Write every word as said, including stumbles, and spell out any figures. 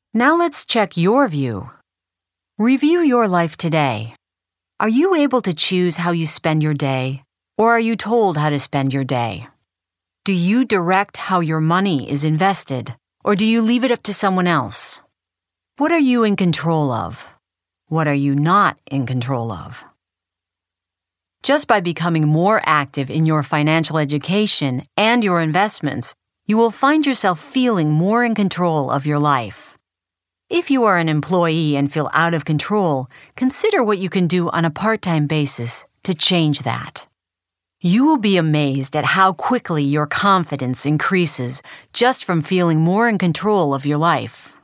Now let's check your view. Review your life today. Are you able to choose how you spend your day, or are you told how to spend your day? Do you direct how your money is invested, or do you leave it up to someone else? What are you in control of? What are you not in control of? Just by becoming more active in your financial education and your investments, you will find yourself feeling more in control of your life. If you are an employee and feel out of control, consider what you can do on a part-time basis to change that. You will be amazed at how quickly your confidence increases just from feeling more in control of your life.